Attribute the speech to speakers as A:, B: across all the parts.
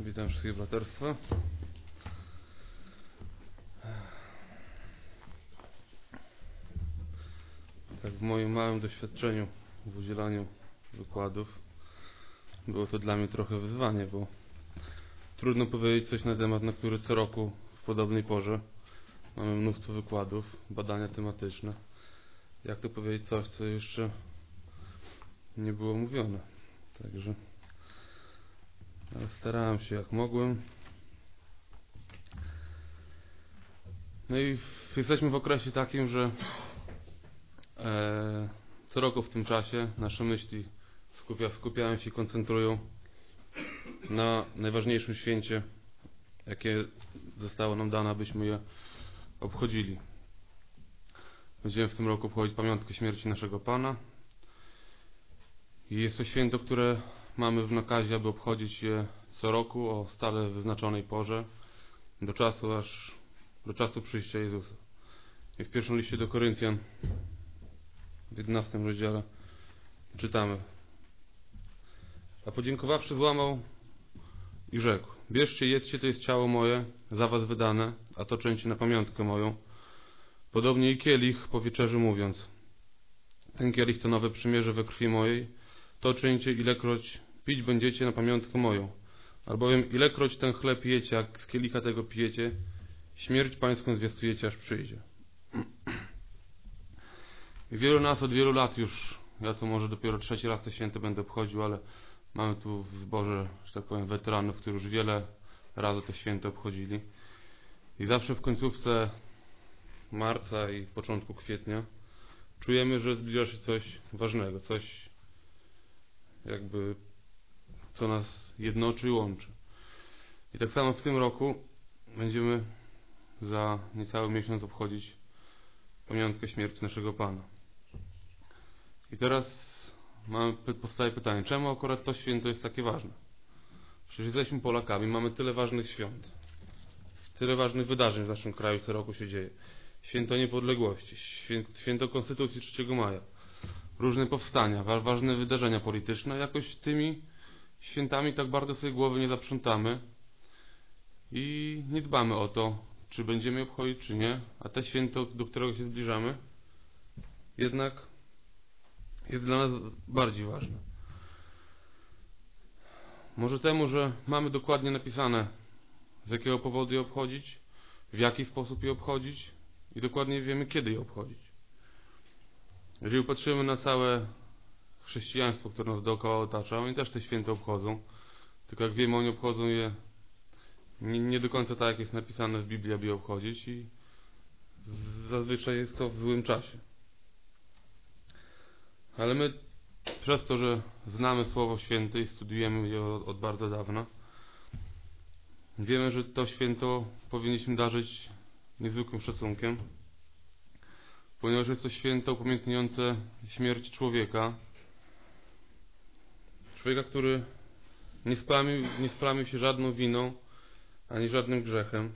A: Witam wszystkich braterstwa. Tak, w moim małym doświadczeniu w udzielaniu wykładów było to dla mnie trochę wyzwanie, bo trudno powiedzieć coś na temat, na który co roku w podobnej porze mamy mnóstwo wykładów, badania tematyczne. Jak to powiedzieć coś, co jeszcze nie było mówione. Także ale starałem się jak mogłem. No i jesteśmy w okresie takim, że co roku w tym czasie nasze myśli skupiają się i koncentrują na najważniejszym święcie, jakie zostało nam dane, abyśmy je obchodzili. Będziemy w tym roku obchodzić pamiątkę śmierci naszego Pana. I jest to święto, które mamy w nakazie, aby obchodzić je co roku o stale wyznaczonej porze, do czasu przyjścia Jezusa. I w pierwszym liście do Koryntian, w 11 rozdziale, czytamy: a podziękowawszy złamał i rzekł: bierzcie, jedzcie, to jest ciało moje, za was wydane, a to czyńcie na pamiątkę moją. Podobnie i kielich po wieczerzy mówiąc: ten kielich to nowe przymierze we krwi mojej, to czyńcie, ilekroć pić będziecie na pamiątkę moją. Albowiem ilekroć ten chleb jecie, jak z kielicha tego pijecie, śmierć pańską zwiastujecie, aż przyjdzie. I wielu nas od wielu lat już, ja tu może dopiero trzeci raz to święto będę obchodził, ale mamy tu w zborze, że tak powiem, weteranów, którzy już wiele razy to święto obchodzili. I zawsze w końcówce marca i początku kwietnia czujemy, że zbliża się coś ważnego, coś jakby co nas jednoczy i łączy. I tak samo w tym roku będziemy za niecały miesiąc obchodzić pamiątkę śmierci naszego Pana. I teraz powstaje pytanie, czemu akurat to święto jest takie ważne? Przecież jesteśmy Polakami, mamy tyle ważnych świąt, tyle ważnych wydarzeń w naszym kraju co roku się dzieje. Święto Niepodległości, święto Konstytucji 3 maja, różne powstania, ważne wydarzenia polityczne. Jakoś tymi świętami tak bardzo sobie głowy nie zaprzątamy i nie dbamy o to, czy będziemy je obchodzić, czy nie. A te święto, do którego się zbliżamy, jednak jest dla nas bardziej ważne. Może temu, że mamy dokładnie napisane, z jakiego powodu je obchodzić, w jaki sposób je obchodzić i dokładnie wiemy, kiedy je obchodzić. Jeżeli patrzymy na całe chrześcijaństwo, które nas dookoła otacza, oni też te święta obchodzą, tylko jak wiemy, oni obchodzą je nie do końca tak, jak jest napisane w Biblii, aby je obchodzić, i zazwyczaj jest to w złym czasie. Ale my, przez to, że znamy Słowo Święte i studujemy je od bardzo dawna, wiemy, że to święto powinniśmy darzyć niezwykłym szacunkiem, ponieważ jest to święto upamiętniające śmierć człowieka, który nie splamił się żadną winą ani żadnym grzechem.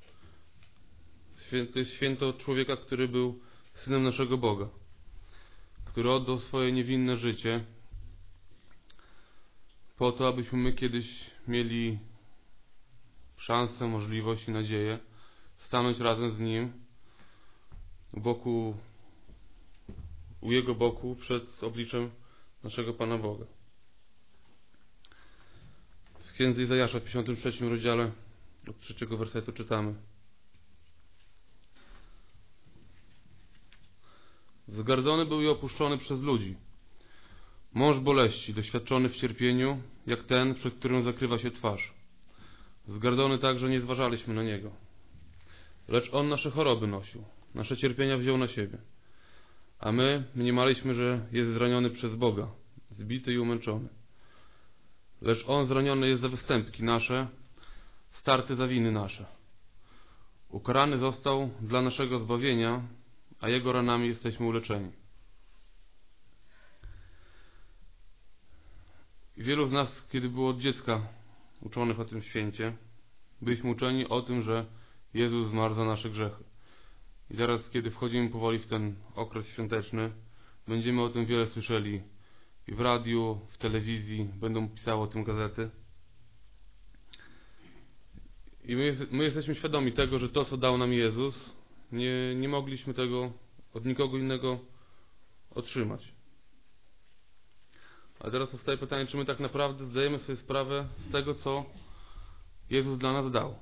A: To jest święto człowieka, który był synem naszego Boga, który oddał swoje niewinne życie po to, abyśmy my kiedyś mieli szansę, możliwość i nadzieję stanąć razem z Nim u Jego boku przed obliczem naszego Pana Boga. W Księdze Izajasza w 53 rozdziale od 3 wersetu czytamy: wzgardzony był i opuszczony przez ludzi, mąż boleści, doświadczony w cierpieniu, jak ten, przed którym zakrywa się twarz. Wzgardzony tak, że nie zważaliśmy na Niego. Lecz On nasze choroby nosił, nasze cierpienia wziął na siebie. A my mniemaliśmy, że jest zraniony przez Boga, zbity i umęczony. Lecz On zraniony jest za występki nasze, starty za winy nasze. Ukarany został dla naszego zbawienia, a Jego ranami jesteśmy uleczeni. I wielu z nas, kiedy było od dziecka uczonych o tym święcie, byliśmy uczeni o tym, że Jezus zmarł za nasze grzechy. I zaraz, kiedy wchodzimy powoli w ten okres świąteczny, będziemy o tym wiele słyszeli i w radiu, w telewizji, będą pisały o tym gazety. I my jesteśmy świadomi tego, że to, co dał nam Jezus, nie mogliśmy tego od nikogo innego otrzymać. A teraz powstaje pytanie, czy my tak naprawdę zdajemy sobie sprawę z tego, co Jezus dla nas dał.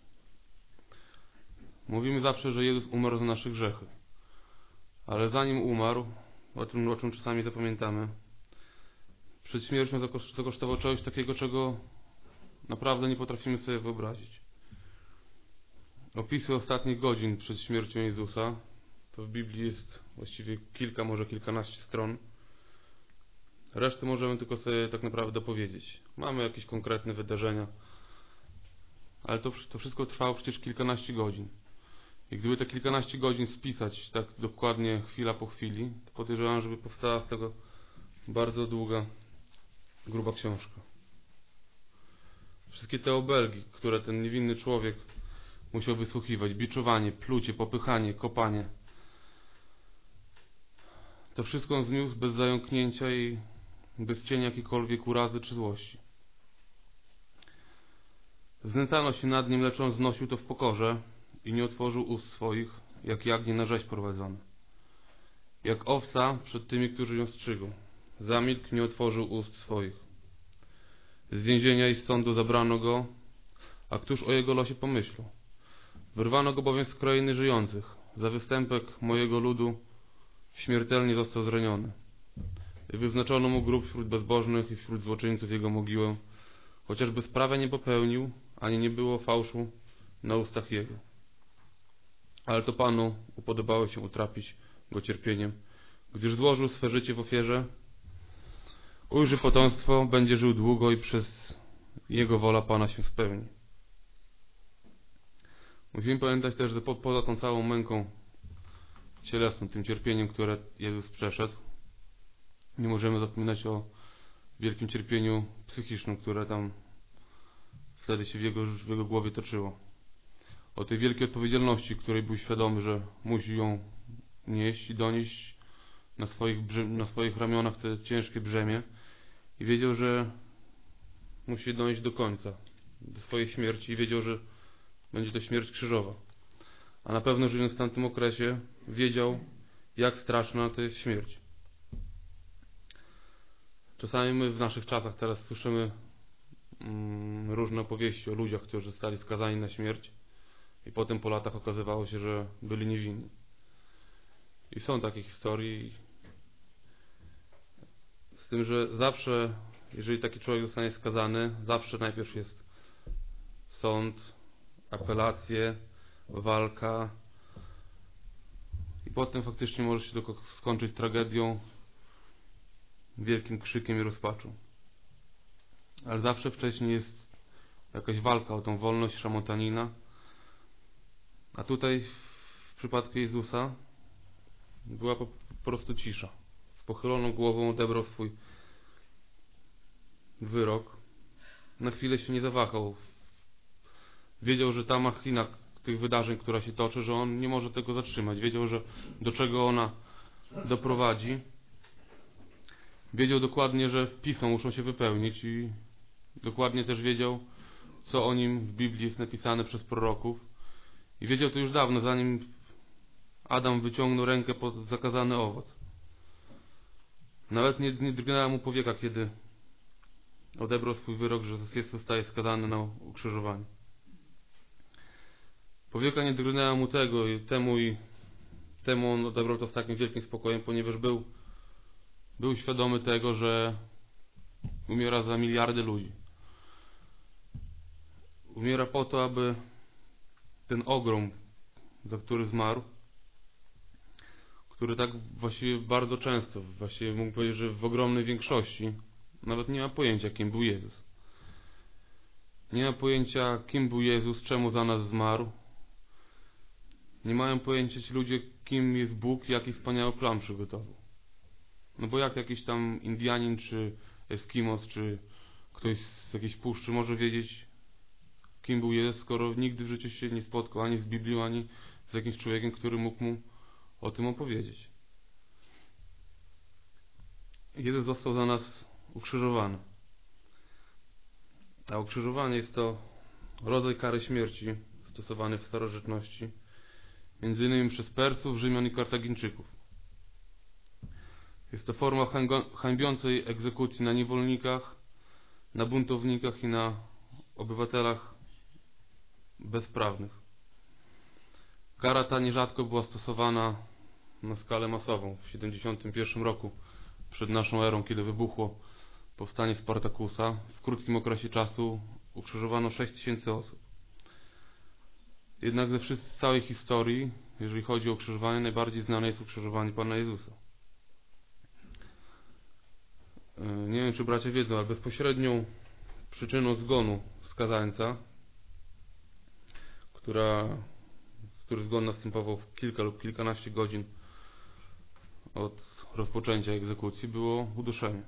A: Mówimy zawsze, że Jezus umarł za nasze grzechy. Ale zanim umarł, o czym czasami zapamiętamy, przed śmiercią zakosztował czegoś takiego, czego naprawdę nie potrafimy sobie wyobrazić. Opisy ostatnich godzin przed śmiercią Jezusa, to w Biblii jest właściwie kilka, może kilkanaście stron. Resztę możemy tylko sobie tak naprawdę dopowiedzieć. Mamy jakieś konkretne wydarzenia, ale to wszystko trwało przecież kilkanaście godzin. I gdyby te kilkanaście godzin spisać tak dokładnie chwila po chwili, to podejrzewam, żeby powstała z tego bardzo długa, gruba książka. Wszystkie te obelgi, które ten niewinny człowiek musiał wysłuchiwać, biczowanie, plucie, popychanie, kopanie, to wszystko on zniósł bez zająknięcia i bez cienia jakiejkolwiek urazy czy złości. Znęcano się nad nim, lecz on znosił to w pokorze i nie otworzył ust swoich, jak jagnię na rzeź prowadzone. Jak owca przed tymi, którzy ją strzygą. Zamilkł, nie otworzył ust swoich. Z więzienia i z sądu zabrano go, a któż o jego losie pomyślał? Wyrwano go bowiem z krainy żyjących. Za występek mojego ludu śmiertelnie został zraniony. I wyznaczono mu grób wśród bezbożnych i wśród złoczyńców jego mogiłę, chociaż bezprawia nie popełnił, ani nie było fałszu na ustach jego. Ale to Panu upodobało się utrapić go cierpieniem, gdyż złożył swe życie w ofierze. Ujrzy potomstwo, będzie żył długo i przez jego wola Pana się spełni. Musimy pamiętać też, że poza tą całą męką cielesną, tym cierpieniem, które Jezus przeszedł, nie możemy zapominać o wielkim cierpieniu psychicznym, które tam wtedy się w jego głowie toczyło. O tej wielkiej odpowiedzialności, której był świadomy, że musi ją nieść i donieść na swoich ramionach te ciężkie brzemię i wiedział, że musi dojść do końca, do swojej śmierci i wiedział, że będzie to śmierć krzyżowa. A na pewno żyjąc w tamtym okresie wiedział, jak straszna to jest śmierć. Czasami my w naszych czasach teraz słyszymy różne opowieści o ludziach, którzy zostali skazani na śmierć i potem po latach okazywało się, że byli niewinni. I są takie historie, z tym, że zawsze, jeżeli taki człowiek zostanie skazany, zawsze najpierw jest sąd, apelacje, walka i potem faktycznie może się tylko skończyć tragedią, wielkim krzykiem i rozpaczą. Ale zawsze wcześniej jest jakaś walka o tą wolność szamotanina. A tutaj w przypadku Jezusa była po prostu cisza. Z pochyloną głową odebrał swój wyrok. Na chwilę się nie zawahał. Wiedział, że ta machina tych wydarzeń, która się toczy, że on nie może tego zatrzymać. Wiedział, że do czego ona doprowadzi. Wiedział dokładnie, że pisma muszą się wypełnić i dokładnie też wiedział, co o nim w Biblii jest napisane przez proroków. I wiedział to już dawno, zanim Adam wyciągnął rękę pod zakazany owoc. Nawet nie drgnęła mu powieka, kiedy odebrał swój wyrok, że zostaje skazany na ukrzyżowanie. Powieka nie drgnęła mu temu on odebrał to z takim wielkim spokojem, ponieważ był świadomy tego, że umiera za miliardy ludzi. Umiera po to, aby ten ogrom, za który zmarł, który tak właściwie bardzo często, właściwie mógł powiedzieć, że w ogromnej większości nawet nie ma pojęcia, kim był Jezus. Nie ma pojęcia, kim był Jezus, czemu za nas zmarł. Nie mają pojęcia ci ludzie, kim jest Bóg i jaki wspaniały plan przygotował. No bo jak jakiś tam Indianin, czy Eskimos, czy ktoś z jakiejś puszczy może wiedzieć, kim był Jezus, skoro nigdy w życiu się nie spotkał ani z Biblią, ani z jakimś człowiekiem, który mógł mu o tym opowiedzieć. Jezus został za nas ukrzyżowany. A ukrzyżowanie jest to rodzaj kary śmierci stosowany w starożytności, m.in. przez Persów, Rzymian i Kartagińczyków. Jest to forma hańbiącej egzekucji na niewolnikach, na buntownikach i na obywatelach bezprawnych. Kara ta nierzadko była stosowana na skalę masową. W 71 roku przed naszą erą, kiedy wybuchło powstanie Spartakusa, w krótkim okresie czasu ukrzyżowano 6000 osób. Jednak z całej historii, jeżeli chodzi o ukrzyżowanie, najbardziej znane jest ukrzyżowanie Pana Jezusa. Nie wiem, czy bracia wiedzą, ale bezpośrednią przyczyną zgonu skazańca, który zgon następował w kilka lub kilkanaście godzin od rozpoczęcia egzekucji, było uduszenie.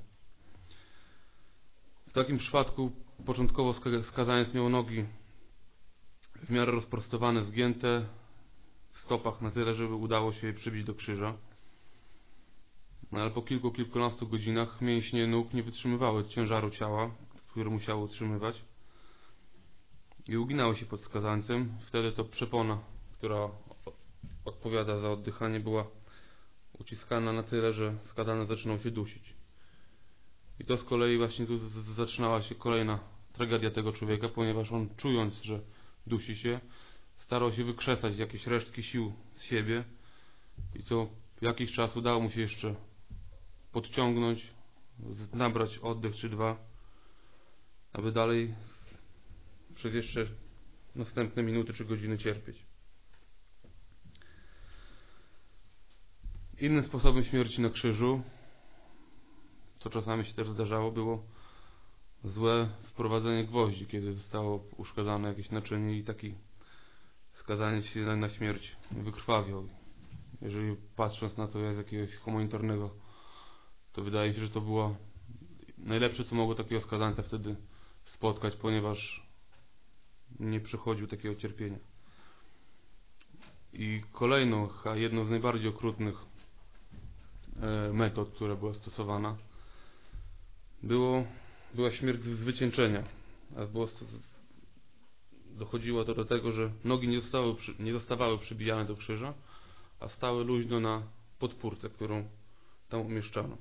A: W takim przypadku początkowo skazaniec miał nogi w miarę rozprostowane, zgięte w stopach na tyle, żeby udało się je przybić do krzyża. No ale po kilkunastu godzinach mięśnie nóg nie wytrzymywały ciężaru ciała, które musiało utrzymywać, i uginały się pod skazańcem. Wtedy to przepona, która odpowiada za oddychanie, była uciskana na tyle, że skazany zaczynał się dusić. I to z kolei właśnie tu zaczynała się kolejna tragedia tego człowieka, ponieważ on, czując, że dusi się, starał się wykrzesać jakieś resztki sił z siebie i co jakiś czas udało mu się jeszcze podciągnąć, nabrać oddech czy dwa, aby dalej przez jeszcze następne minuty czy godziny cierpieć. Innym sposobem śmierci na krzyżu, co czasami się też zdarzało, było złe wprowadzenie gwoździ, kiedy zostało uszkadzane jakieś naczynie i taki skazaniec się na śmierć wykrwawiał. Jeżeli patrząc na to z jakiegoś humanitarnego, to wydaje mi się, że to było najlepsze, co mogło takiego skazańca wtedy spotkać, ponieważ nie przechodził takiego cierpienia. I kolejną, a jedną z najbardziej okrutnych metod, która była stosowana, była śmierć z wycieńczenia. Dochodziło to do tego, że nogi nie zostawały przybijane do krzyża, a stały luźno na podpórce, którą tam umieszczano.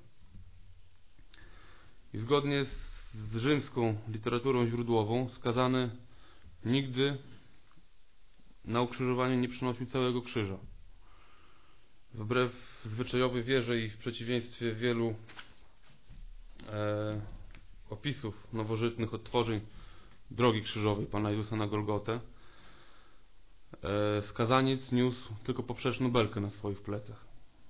A: I zgodnie z rzymską literaturą źródłową skazany nigdy na ukrzyżowanie nie przynosił całego krzyża. Wbrew zwyczajowej wierze i w przeciwieństwie wielu opisów nowożytnych odtworzeń drogi krzyżowej Pana Jezusa na Golgotę, skazaniec niósł tylko poprzeczną belkę na swoich plecach.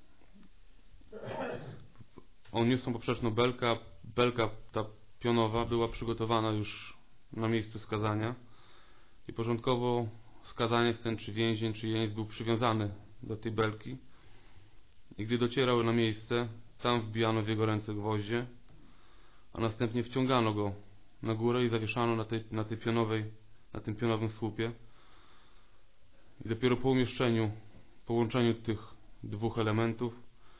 A: On niósł tą poprzeczną belkę, a belka ta pionowa była przygotowana już na miejscu skazania i początkowo skazaniec ten, czy więzień, czy jeńc, był przywiązany do tej belki i gdy docierał na miejsce, tam wbijano w jego ręce gwoździe, a następnie wciągano go na górę i zawieszano na tym pionowym słupie. I dopiero po połączeniu tych dwóch elementów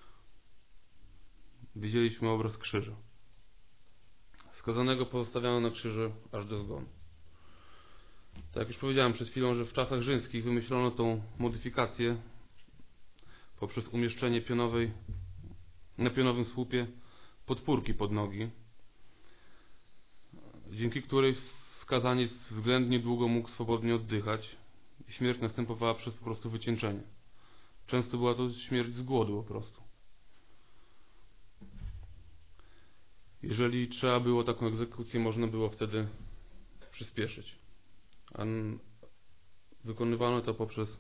A: widzieliśmy obraz krzyża. Skazanego pozostawiano na krzyżu aż do zgonu. Tak jak już powiedziałem przed chwilą, że w czasach rzymskich wymyślono tą modyfikację poprzez umieszczenie na pionowym słupie podpórki pod nogi, dzięki której skazaniec względnie długo mógł swobodnie oddychać i śmierć następowała przez po prostu wycieńczenie. Często była to śmierć z głodu po prostu. Jeżeli trzeba było taką egzekucję, można było wtedy przyspieszyć. A wykonywano to poprzez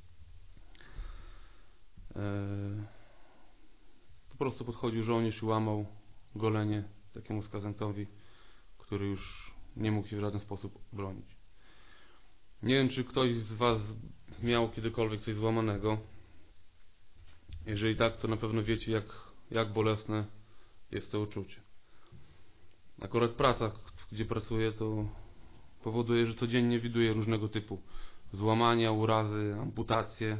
A: po prostu podchodził żołnierz i łamał golenie takiemu skazańcowi, który już nie mógł się w żaden sposób bronić. Nie wiem, czy ktoś z Was miał kiedykolwiek coś złamanego. Jeżeli tak, to na pewno wiecie, jak bolesne jest to uczucie. Akurat praca, gdzie pracuję, to powoduje, że codziennie widuję różnego typu złamania, urazy, amputacje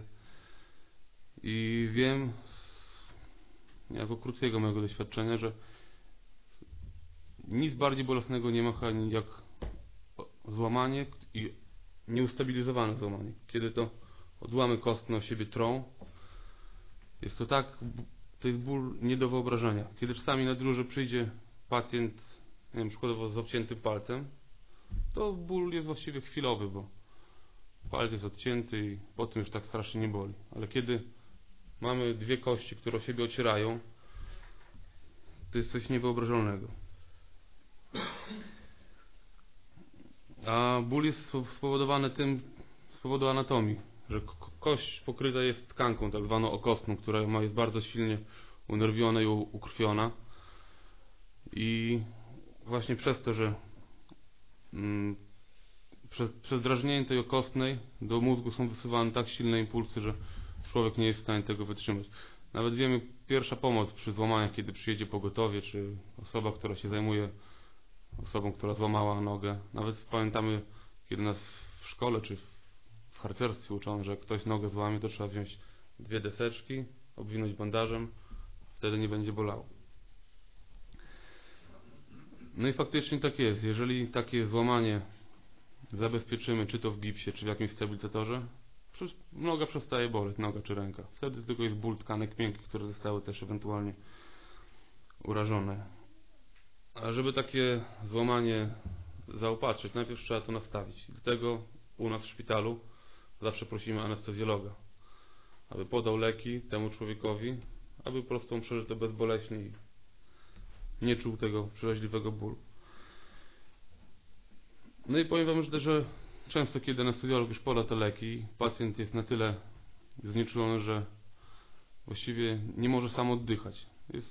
A: i wiem jako krótkiego mojego doświadczenia, że nic bardziej bolesnego nie ma jak złamanie i nieustabilizowane złamanie. Kiedy to odłamy kostne o siebie trą, jest to tak, to jest ból nie do wyobrażenia. Kiedy czasami na dyżurze przyjdzie pacjent, nie wiem, przykładowo z obciętym palcem, to ból jest właściwie chwilowy, bo palec jest odcięty i potem już tak strasznie nie boli. Ale kiedy mamy dwie kości, które o siebie ocierają, to jest coś niewyobrażalnego. A ból jest spowodowany tym, z powodu anatomii, że kość pokryta jest tkanką, tak zwaną okostną, która jest bardzo silnie unerwiona i ukrwiona. I właśnie przez to, że przez drażnienie tej okostnej do mózgu są wysyłane tak silne impulsy, że człowiek nie jest w stanie tego wytrzymać. Nawet wiemy, pierwsza pomoc przy złamaniach, kiedy przyjedzie pogotowie, czy osoba, która się zajmuje osobą, która złamała nogę. Nawet pamiętamy, kiedy nas w szkole czy w harcerstwie uczono, że jak ktoś nogę złamie, to trzeba wziąć 2 deseczki, obwinąć bandażem, wtedy nie będzie bolało. No i faktycznie tak jest. Jeżeli takie złamanie zabezpieczymy, czy to w gipsie, czy w jakimś stabilizatorze, noga przestaje boleć, noga czy ręka. Wtedy tylko jest ból tkanek miękkich, które zostały też ewentualnie urażone. A żeby takie złamanie zaopatrzyć, najpierw trzeba to nastawić. Dlatego u nas w szpitalu zawsze prosimy anestezjologa, aby podał leki temu człowiekowi, aby po prostu on przeżył to bezboleśnie i nie czuł tego przeraźliwego bólu. No i powiem wam, że często kiedy anestezjolog już poda te leki, pacjent jest na tyle znieczulony, że właściwie nie może sam oddychać.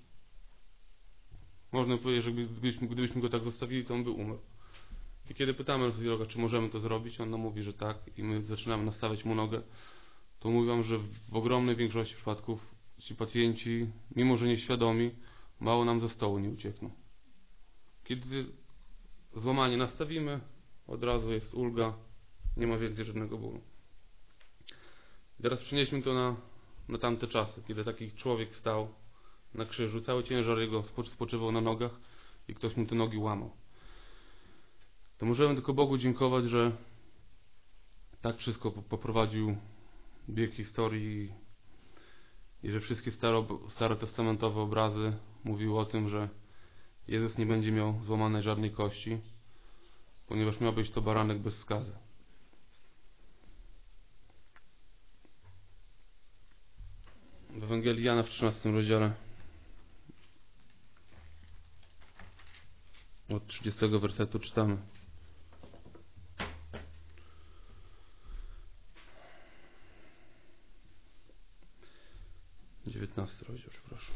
A: Można powiedzieć, że gdybyśmy go tak zostawili, to on by umarł. I kiedy pytamy anestezjologa, czy możemy to zrobić, on nam mówi, że tak, i my zaczynamy nastawiać mu nogę, to mówię wam, że w ogromnej większości przypadków ci pacjenci, mimo że nieświadomi, mało nam ze stołu nie uciekną. Kiedy złamanie nastawimy, od razu jest ulga, nie ma więcej żadnego bólu. I teraz przenieśmy to na tamte czasy, kiedy taki człowiek stał na krzyżu, cały ciężar jego spoczywał na nogach i ktoś mu te nogi łamał. To możemy tylko Bogu dziękować, że tak wszystko poprowadził bieg historii i że wszystkie starotestamentowe obrazy mówiły o tym, że Jezus nie będzie miał złamanej żadnej kości, ponieważ miał być to baranek bez skazy. W Ewangelii Jana w 13 rozdziale od 30 wersetu czytamy: 19 rozdział, przepraszam.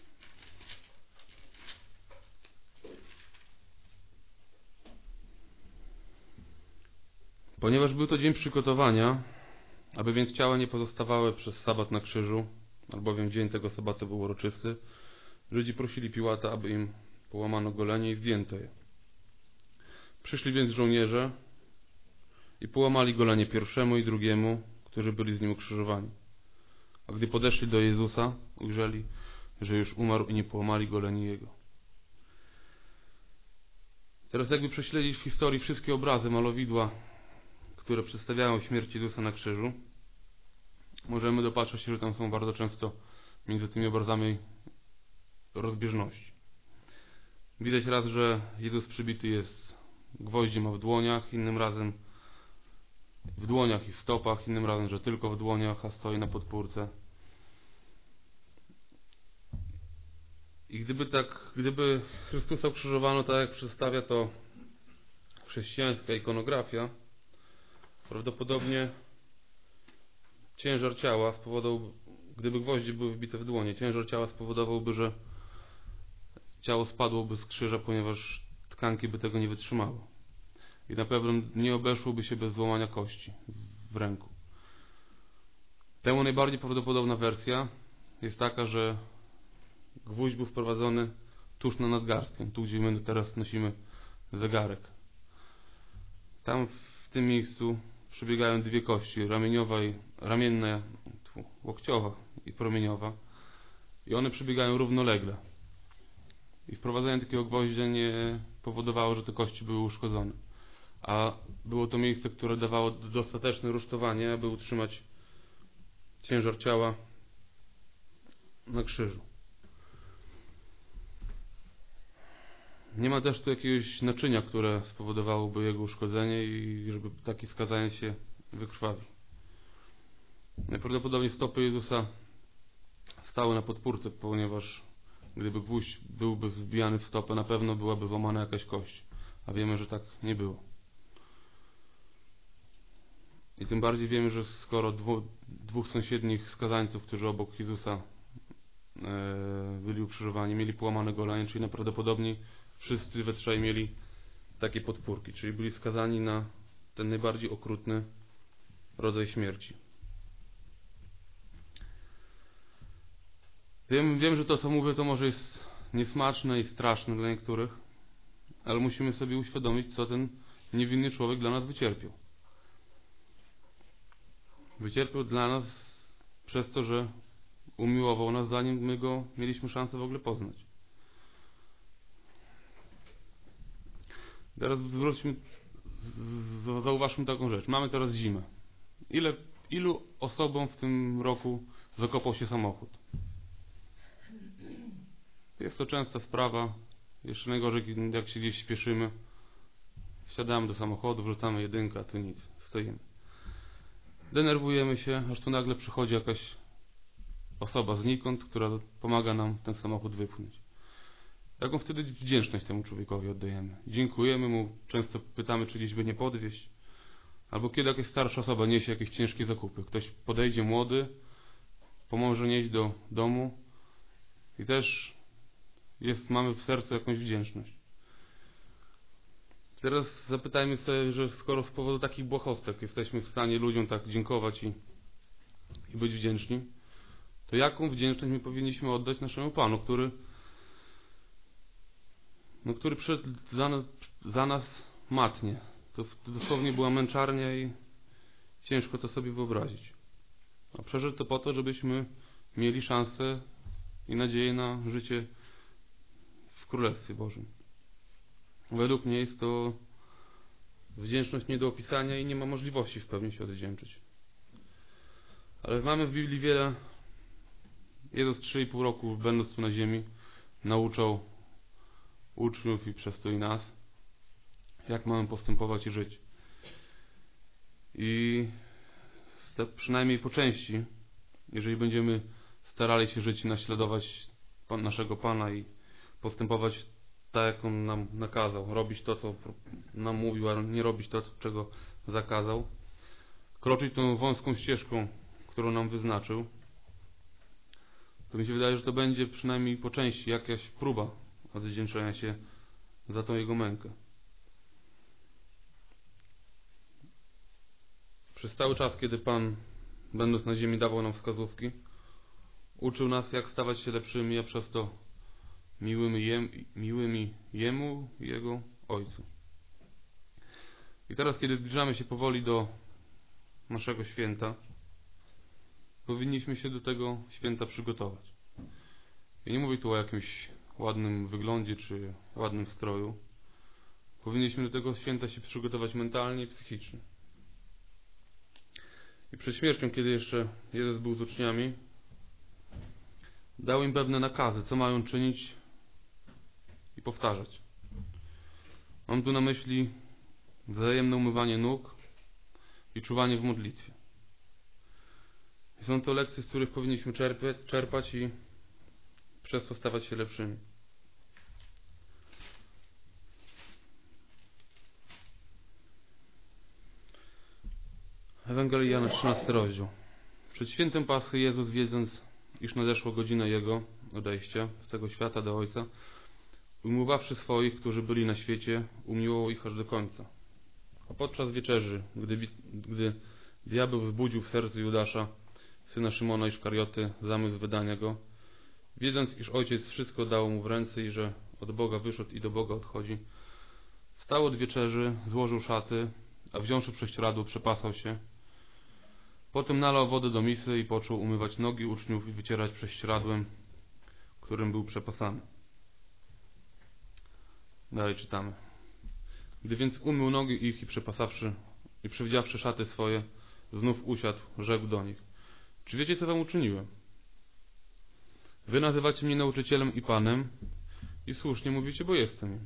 A: Ponieważ był to dzień przygotowania, aby więc ciała nie pozostawały przez sabat na krzyżu, albowiem dzień tego sabatu był uroczysty, Żydzi prosili Piłata, aby im połamano golenie i zdjęto je. Przyszli więc żołnierze i połamali golenie pierwszemu i drugiemu, którzy byli z nim ukrzyżowani. A gdy podeszli do Jezusa, ujrzeli, że już umarł i nie połamali goleni jego. Teraz jakby prześledzić w historii wszystkie obrazy, malowidła, które przedstawiają śmierć Jezusa na krzyżu, możemy dopatrzeć się, że tam są bardzo często między tymi obrazami rozbieżności. Widać raz, że Jezus przybity jest gwoździem, a w dłoniach, innym razem w dłoniach i w stopach, innym razem, że tylko w dłoniach, a stoi na podpórce. I gdyby Chrystusa ukrzyżowano tak, jak przedstawia to chrześcijańska ikonografia, prawdopodobnie ciężar ciała spowodowałby, gdyby gwoździe były wbite w dłonie, ciężar ciała spowodowałby, że ciało spadłoby z krzyża, ponieważ tkanki by tego nie wytrzymały. I na pewno nie obeszłoby się bez złamania kości w ręku. Temu najbardziej prawdopodobna wersja jest taka, że gwóźdź był wprowadzony tuż na nadgarstkiem, tu gdzie my teraz nosimy zegarek. Tam w tym miejscu przebiegają dwie kości, ramienna, łokciowa i promieniowa, i one przebiegają równolegle. I wprowadzenie takiego gwoździa nie powodowało, że te kości były uszkodzone. a było to miejsce, które dawało dostateczne rusztowanie, aby utrzymać ciężar ciała na krzyżu. Nie ma też tu jakiegoś naczynia, które spowodowałoby jego uszkodzenie i żeby taki skazaniec się wykrwawił. Najprawdopodobniej stopy Jezusa stały na podpórce, ponieważ gdyby gwóźdź byłby wbijany w stopę, na pewno byłaby włamana jakaś kość, a wiemy, że tak nie było. I tym bardziej wiemy, że skoro dwóch sąsiednich skazańców, którzy obok Jezusa byli ukrzyżowani, mieli połamane golenie, czyli najprawdopodobniej wszyscy we trzej mieli takie podpórki, czyli byli skazani na ten najbardziej okrutny rodzaj śmierci. Wiem, że to, co mówię, to może jest niesmaczne i straszne dla niektórych, ale musimy sobie uświadomić, co ten niewinny człowiek dla nas wycierpiał. Wycierpiał dla nas przez to, że umiłował nas, zanim my go mieliśmy szansę w ogóle poznać. Teraz zauważmy taką rzecz. Mamy teraz zimę. Ilu osobom w tym roku zakopał się samochód? Jest to częsta sprawa. Jeszcze najgorzej, jak się gdzieś śpieszymy. Wsiadamy do samochodu, wrzucamy jedynkę, a tu nic. Stoimy. Denerwujemy się, aż tu nagle przychodzi jakaś osoba znikąd, która pomaga nam ten samochód wypchnąć. Jaką wtedy wdzięczność temu człowiekowi oddajemy? Dziękujemy mu, często pytamy, czy gdzieś by nie podwieźć. Albo kiedy jakaś starsza osoba niesie jakieś ciężkie zakupy. Ktoś podejdzie młody, pomoże nieść do domu i też mamy w sercu jakąś wdzięczność. Teraz zapytajmy sobie, że skoro z powodu takich błahostek jesteśmy w stanie ludziom tak dziękować i być wdzięczni, to jaką wdzięczność my powinniśmy oddać naszemu Panu, który przyszedł za nas matnie. To dosłownie była męczarnia i ciężko to sobie wyobrazić. A przeżył to po to, żebyśmy mieli szansę i nadzieję na życie w Królestwie Bożym. Według mnie jest to wdzięczność nie do opisania i nie ma możliwości w pełni się odwdzięczyć. Ale mamy w Biblii wiele. Jezus 3,5 roku, będąc tu na ziemi, nauczał uczniów i przez to i nas, jak mamy postępować i żyć. I przynajmniej po części, jeżeli będziemy starali się żyć i naśladować naszego Pana i postępować tak, jak On nam nakazał, robić to, co nam mówił, a nie robić to, czego zakazał, kroczyć tą wąską ścieżką, którą nam wyznaczył, to mi się wydaje, że to będzie przynajmniej po części jakaś próba odwdzięczenia się za tą Jego mękę. Przez cały czas, kiedy Pan, będąc na ziemi, dawał nam wskazówki, uczył nas, jak stawać się lepszymi, a przez to miłymi Jemu i Jego Ojcu. I teraz, kiedy zbliżamy się powoli do naszego święta, powinniśmy się do tego święta przygotować. Ja nie mówię tu o jakimś ładnym wyglądzie czy ładnym stroju. Powinniśmy do tego święta się przygotować mentalnie i psychicznie. I przed śmiercią, kiedy jeszcze Jezus był z uczniami, dał im pewne nakazy, co mają czynić i powtarzać. Mam tu na myśli wzajemne umywanie nóg i czuwanie w modlitwie. I są to lekcje, z których powinniśmy czerpać i przez to stawać się lepszymi. Ewangelia Jana, 13 rozdział. Przed świętem Paschy Jezus, wiedząc, iż nadeszła godzina Jego odejścia z tego świata do Ojca, umiłowawszy swoich, którzy byli na świecie, umiłował ich aż do końca. A podczas wieczerzy, gdy diabeł wzbudził w sercu Judasza, syna Szymona Iszkarioty, zamysł wydania go, wiedząc, iż Ojciec wszystko dał mu w ręce i że od Boga wyszedł i do Boga odchodzi, wstał od wieczerzy, złożył szaty, a wziąwszy prześcieradło, przepasał się. Potem nalał wodę do misy i począł umywać nogi uczniów i wycierać prześcieradłem, którym był przepasany. Dalej czytamy. Gdy więc umył nogi ich i przywdziawszy szaty swoje, znów usiadł, rzekł do nich: czy wiecie, co wam uczyniłem? Wy nazywacie mnie nauczycielem i Panem i słusznie mówicie, bo jestem.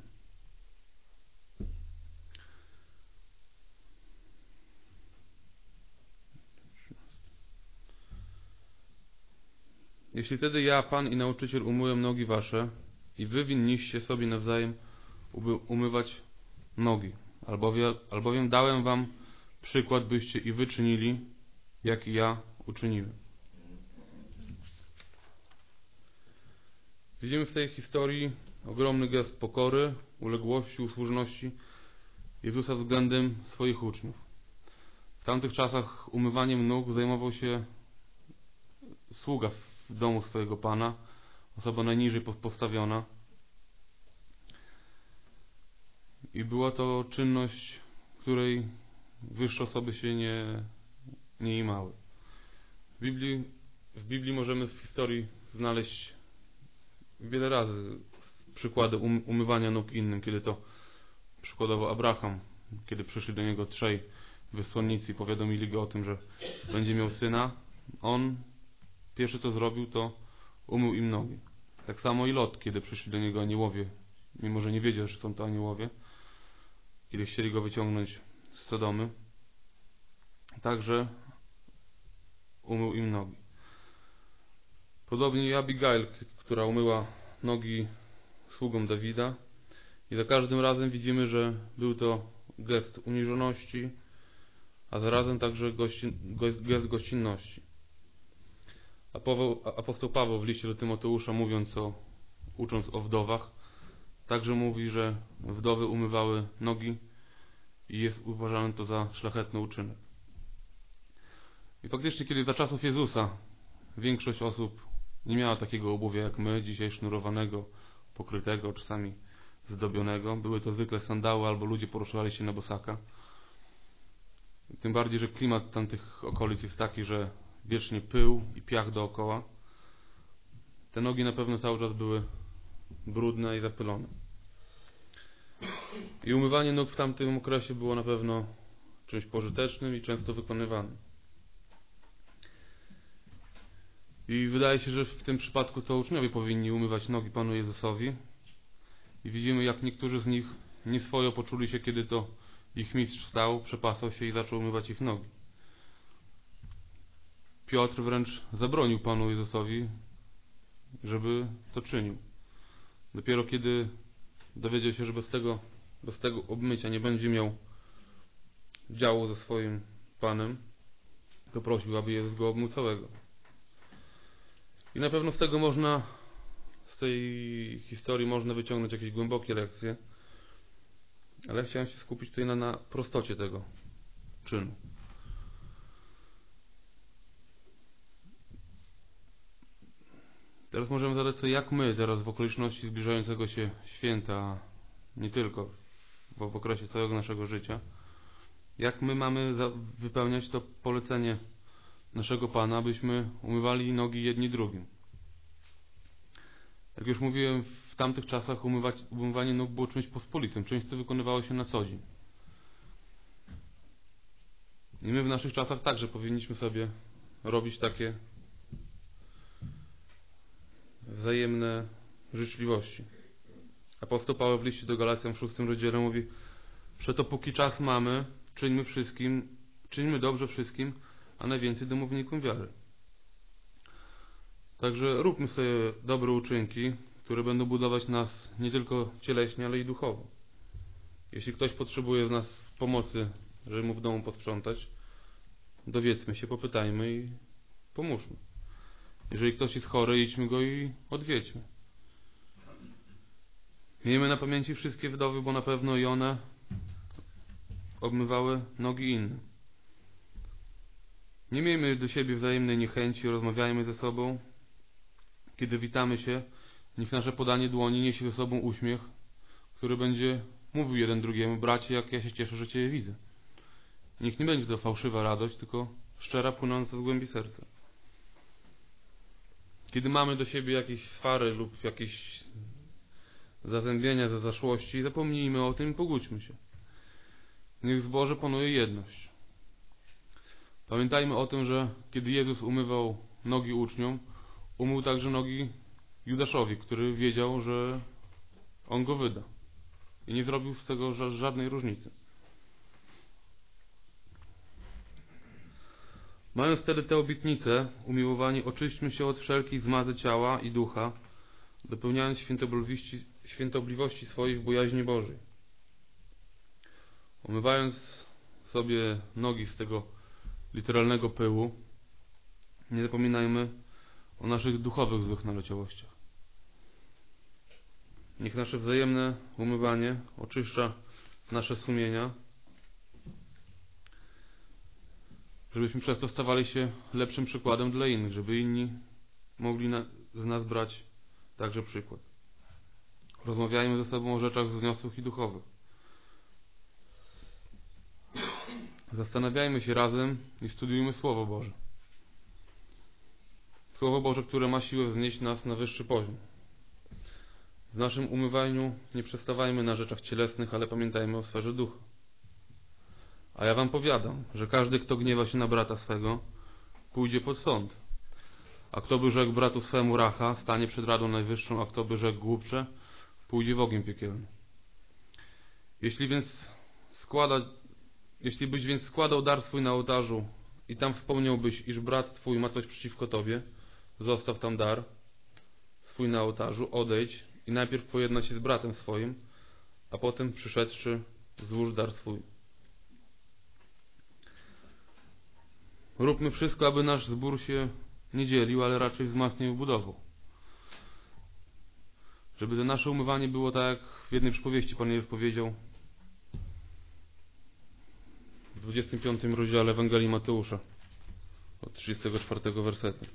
A: Jeśli tedy ja, Pan i nauczyciel, umyłem nogi wasze i wy winniście sobie nawzajem umywać nogi, albowiem dałem wam przykład, byście i wy czynili, jak i ja uczyniłem. Widzimy w tej historii ogromny gest pokory, uległości, usłużności Jezusa względem swoich uczniów. W tamtych czasach umywaniem nóg zajmował się sługa w domu swojego Pana, osoba najniżej postawiona. I była to czynność, której wyższe osoby się nie imały. W Biblii możemy w historii znaleźć wiele razy przykłady umywania nóg innym, kiedy to przykładowo Abraham, kiedy przyszli do niego trzej wysłannicy i powiadomili go o tym, że będzie miał syna, on pierwszy co zrobił, to umył im nogi. Tak samo i Lot, kiedy przyszli do niego aniołowie, mimo że nie wiedział, że są to aniołowie, kiedy chcieli go wyciągnąć z Sodomy, także umył im nogi. Podobnie i Abigail, która umyła nogi sługom Dawida, i za każdym razem widzimy, że był to gest uniżoności, a zarazem także gest gościnności. Apostoł Paweł w liście do Tymoteusza, ucząc o wdowach, także mówi, że wdowy umywały nogi i jest uważane to za szlachetny uczynek. I faktycznie, kiedy za czasów Jezusa większość osób nie miała takiego obuwia jak my, dzisiaj sznurowanego, pokrytego, czasami zdobionego, były to zwykle sandały albo ludzie poruszali się na bosaka. Tym bardziej, że klimat tamtych okolic jest taki, że wiecznie pył i piach dookoła. Te nogi na pewno cały czas były brudne i zapylone. I umywanie nóg w tamtym okresie było na pewno czymś pożytecznym i często wykonywanym. I wydaje się, że w tym przypadku to uczniowie powinni umywać nogi Panu Jezusowi. I widzimy, jak niektórzy z nich nieswojo poczuli się, kiedy to ich mistrz wstał, przepasał się i zaczął umywać ich nogi. Piotr wręcz zabronił Panu Jezusowi, żeby to czynił. Dopiero kiedy dowiedział się, że bez tego obmycia nie będzie miał działu ze swoim Panem, to prosił, aby Jezus go obmył całego. I na pewno z tej historii można wyciągnąć jakieś głębokie lekcje, ale chciałem się skupić tutaj na prostocie tego czynu. Teraz możemy zadać sobie, jak my teraz w okoliczności zbliżającego się święta, nie tylko w okresie całego naszego życia, jak my mamy wypełniać to polecenie naszego Pana, abyśmy umywali nogi jedni drugim. Jak już mówiłem, w tamtych czasach umywanie nóg było czymś pospolitym, czymś, co wykonywało się na co dzień. I my w naszych czasach także powinniśmy sobie robić takie wzajemne życzliwości. Apostoł Paweł w liście do Galacjan w 6 rozdziale mówi: przeto póki czas mamy, czyńmy dobrze wszystkim, a najwięcej domownikom wiary. Także róbmy sobie dobre uczynki, które będą budować nas nie tylko cieleśnie, ale i duchowo. Jeśli ktoś potrzebuje z nas pomocy, żeby mu w domu posprzątać, dowiedzmy się, popytajmy i pomóżmy. Jeżeli ktoś jest chory, idźmy go i odwiedźmy. Miejmy na pamięci wszystkie wdowy, bo na pewno i one obmywały nogi innym. Nie miejmy do siebie wzajemnej niechęci, rozmawiajmy ze sobą. Kiedy witamy się, niech nasze podanie dłoni niesie ze sobą uśmiech, który będzie mówił jeden drugiemu: bracie, jak ja się cieszę, że Cię widzę. Niech nie będzie to fałszywa radość, tylko szczera, płynąca z głębi serca. Kiedy mamy do siebie jakieś swary lub jakieś zazębienia, zaszłości, zapomnijmy o tym i pogódźmy się. Niech w zborze panuje jedność. Pamiętajmy o tym, że kiedy Jezus umywał nogi uczniom, umył także nogi Judaszowi, który wiedział, że on go wyda. I nie zrobił z tego żadnej różnicy. Mając wtedy tę obietnicę, umiłowani, oczyśćmy się od wszelkiej zmazy ciała i ducha, dopełniając świętobliwości swoich w bojaźni Bożej. Umywając sobie nogi z tego literalnego pyłu, nie zapominajmy o naszych duchowych złych naleciałościach. Niech nasze wzajemne umywanie oczyszcza nasze sumienia, żebyśmy przez to stawali się lepszym przykładem dla innych, żeby inni mogli z nas brać także przykład. Rozmawiajmy ze sobą o rzeczach wzniosłych i duchowych. Zastanawiajmy się razem i studiujmy Słowo Boże. Słowo Boże, które ma siłę wznieść nas na wyższy poziom. W naszym umywaniu nie przestawajmy na rzeczach cielesnych, ale pamiętajmy o sferze ducha. A ja wam powiadam, że każdy, kto gniewa się na brata swego, pójdzie pod sąd. A kto by rzekł bratu swemu racha, stanie przed Radą Najwyższą, a kto by rzekł głupcze, pójdzie w ogień piekielny. Jeśli byś więc składał dar swój na ołtarzu i tam wspomniałbyś, iż brat twój ma coś przeciwko tobie, zostaw tam dar swój na ołtarzu, odejdź i najpierw pojedna się z bratem swoim, a potem przyszedłszy złóż dar swój. Róbmy wszystko, aby nasz zbór się nie dzielił, ale raczej wzmacniał i budował. Żeby to nasze umywanie było tak, jak w jednej przypowieści Pan Jezus powiedział w 25 rozdziale Ewangelii Mateusza od 34 wersetu.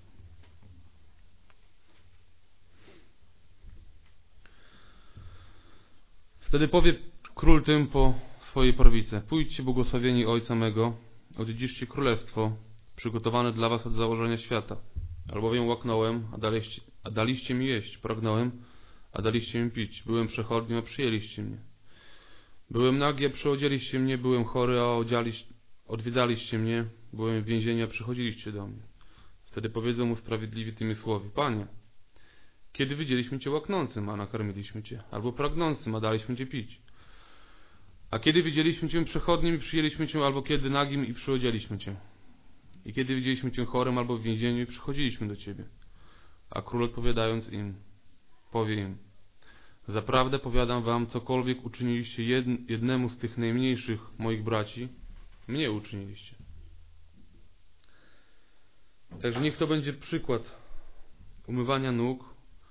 A: Wtedy powie król tym po swojej prawicy: pójdźcie, błogosławieni Ojca mego, odziedziczcie królestwo przygotowane dla was od założenia świata. Albowiem łaknąłem, a daliście mi jeść, pragnąłem, a daliście mi pić. Byłem przechodnią, a przyjęliście mnie. Byłem nagi, a przyodzieliście mnie. Byłem chory, a odwiedzaliście mnie. Byłem w więzieniu, a przychodziliście do mnie. Wtedy powiedzą mu sprawiedliwi tymi słowy: Panie, kiedy widzieliśmy Cię łaknącym, a nakarmiliśmy Cię, albo pragnącym, a daliśmy Cię pić? A kiedy widzieliśmy Cię przechodnim i przyjęliśmy Cię, albo kiedy nagim i przyodzieliśmy Cię? I kiedy widzieliśmy Cię chorym albo w więzieniu i przychodziliśmy do Ciebie? A król odpowiadając im, powie im: zaprawdę powiadam wam, cokolwiek uczyniliście jednemu z tych najmniejszych moich braci, mnie uczyniliście. Także niech to będzie przykład umywania nóg,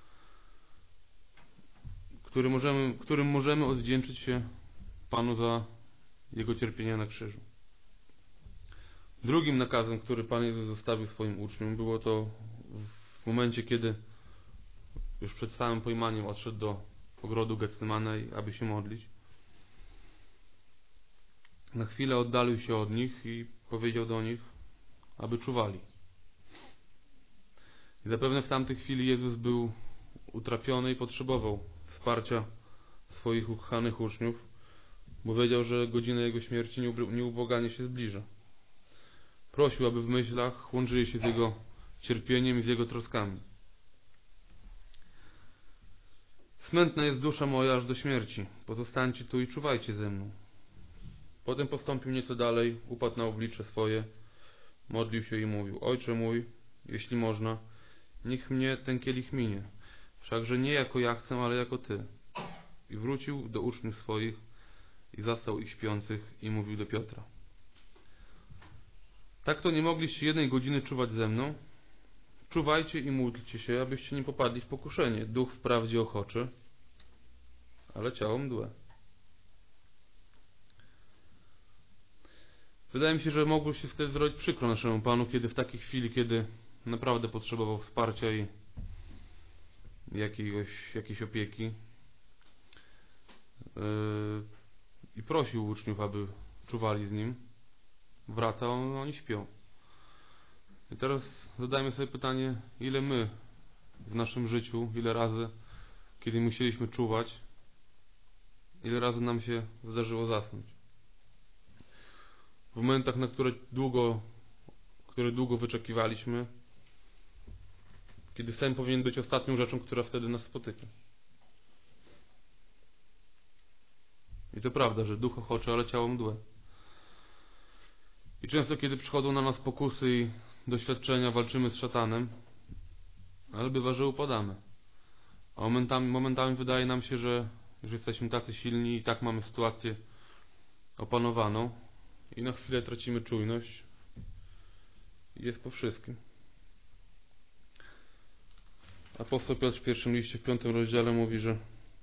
A: którym możemy odwdzięczyć się Panu za Jego cierpienie na krzyżu. Drugim nakazem, który Pan Jezus zostawił swoim uczniom, było to w momencie, kiedy już przed samym pojmaniem odszedł do ogrodu Getsymanej, aby się modlić. Na chwilę oddalił się od nich i powiedział do nich, aby czuwali. I zapewne w tamtej chwili Jezus był utrapiony i potrzebował wsparcia swoich ukochanych uczniów, bo wiedział, że godzina Jego śmierci nieubłaganie się zbliża. Prosił, aby w myślach łączyli się z Jego cierpieniem i z Jego troskami. Smętna jest dusza moja aż do śmierci. Pozostańcie tu i czuwajcie ze mną. Potem postąpił nieco dalej, upadł na oblicze swoje, modlił się i mówił: Ojcze mój, jeśli można, niech mnie ten kielich minie. Wszakże nie jako ja chcę, ale jako Ty. I wrócił do uczniów swoich i zastał ich śpiących i mówił do Piotra: tak to nie mogliście 1 godziny czuwać ze mną? Czuwajcie i módlcie się, abyście nie popadli w pokuszenie. Duch wprawdzie ochoczy, ale ciało mdłe. Wydaje mi się, że mogło się wtedy zrobić przykro naszemu Panu, kiedy w takiej chwili, kiedy naprawdę potrzebował wsparcia i jakiejś opieki, i prosił uczniów, aby czuwali z nim. Wraca, oni śpią. I teraz zadajmy sobie pytanie, ile my w naszym życiu, ile razy, kiedy musieliśmy czuwać, ile razy nam się zdarzyło zasnąć. momentach, na które długo wyczekiwaliśmy, kiedy sen powinien być ostatnią rzeczą, która wtedy nas spotyka. I to prawda, że duch ochoczy, ale ciało mdłe. I często, kiedy przychodzą na nas pokusy i doświadczenia, walczymy z szatanem, ale bywa, że upadamy. A momentami wydaje nam się, że już jesteśmy tacy silni i tak mamy sytuację opanowaną i na chwilę tracimy czujność i jest po wszystkim. Apostoł Piotr w pierwszym liście, w 5 rozdziale mówi, że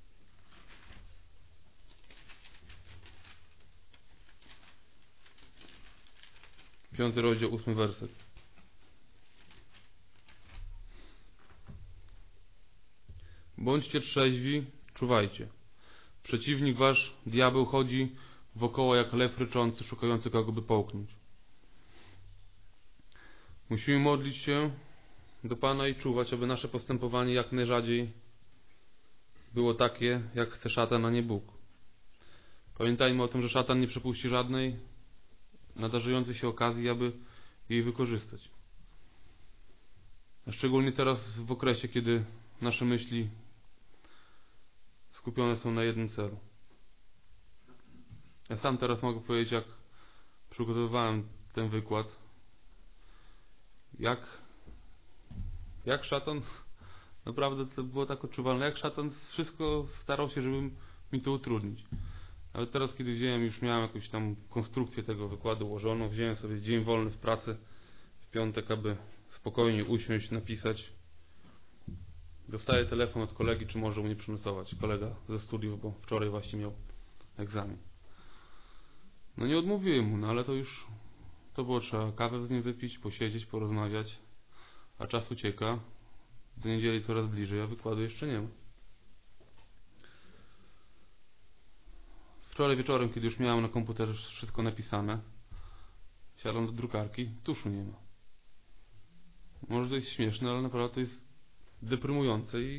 A: Piąty rozdział, 8 werset. Bądźcie trzeźwi, czuwajcie. Przeciwnik wasz, diabeł, chodzi wokoło jak lew ryczący, szukający kogo by połknąć. Musimy modlić się do Pana i czuwać, aby nasze postępowanie jak najrzadziej było takie, jak chce szatan, a nie Bóg. Pamiętajmy o tym, że szatan nie przepuści żadnej nadarzającej się okazji, aby jej wykorzystać. A szczególnie teraz w okresie, kiedy nasze myśli skupione są na jednym celu. Ja sam teraz mogę powiedzieć, jak przygotowywałem ten wykład, jak szatan, naprawdę to było tak odczuwalne, jak szatan wszystko starał się, żeby mi to utrudnić. Ale teraz, kiedy już miałem jakąś tam konstrukcję tego wykładu ułożoną, wziąłem sobie dzień wolny w pracy w piątek, aby spokojnie usiąść, napisać. Dostaję telefon od kolegi, czy może mnie przynosować. Kolega ze studiów, bo wczoraj właśnie miał egzamin. No nie odmówiłem mu, no ale to było trzeba kawę z nim wypić, posiedzieć, porozmawiać, a czas ucieka. Do niedzieli coraz bliżej, a wykładu jeszcze nie ma. Wczoraj wieczorem, kiedy już miałem na komputerze wszystko napisane, siadam do drukarki, tuszu nie ma. Może to jest śmieszne, ale naprawdę to jest deprymujące i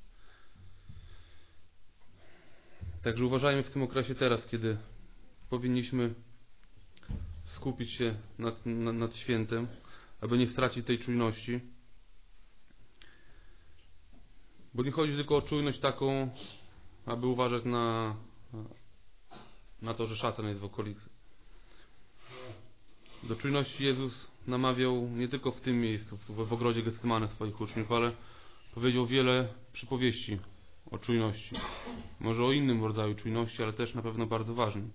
A: także uważajmy w tym okresie teraz, kiedy powinniśmy skupić się nad świętem, aby nie stracić tej czujności. Bo nie chodzi tylko o czujność taką, aby uważać na to, że szatan jest w okolicy. Do czujności Jezus namawiał nie tylko w tym miejscu, w ogrodzie Getsemane swoich uczniów, ale powiedział wiele przypowieści o czujności. Może o innym rodzaju czujności, ale też na pewno bardzo ważnym.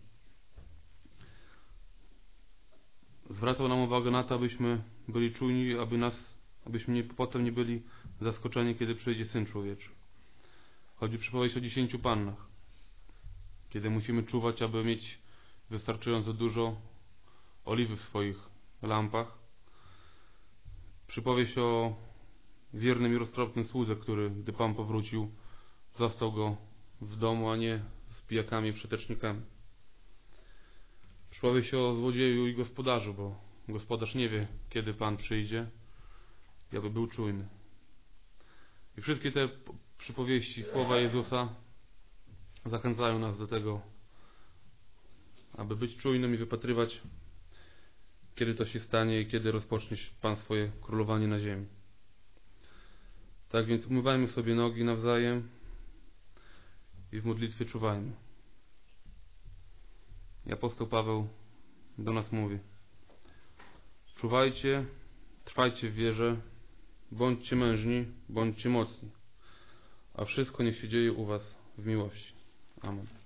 A: Zwracał nam uwagę na to, abyśmy byli czujni, abyśmy potem nie byli zaskoczeni, kiedy przyjdzie Syn Człowieczy. Chodzi przypowieść o 10 pannach, kiedy musimy czuwać, aby mieć wystarczająco dużo oliwy w swoich lampach. Przypowieść o wiernym i roztropnym słudze, który, gdy Pan powrócił, zastał go w domu, a nie z pijakami i przetecznikami. Przypowieść o złodzieju i gospodarzu, bo gospodarz nie wie, kiedy Pan przyjdzie i aby był czujny. I wszystkie te przypowieści, słowa Jezusa zachęcają nas do tego, aby być czujnym i wypatrywać, kiedy to się stanie i kiedy rozpocznie Pan swoje królowanie na ziemi. Tak więc umywajmy sobie nogi nawzajem i w modlitwie czuwajmy. I apostoł Paweł do nas mówi: czuwajcie, trwajcie w wierze, bądźcie mężni, bądźcie mocni, a wszystko niech się dzieje u was w miłości. Amen.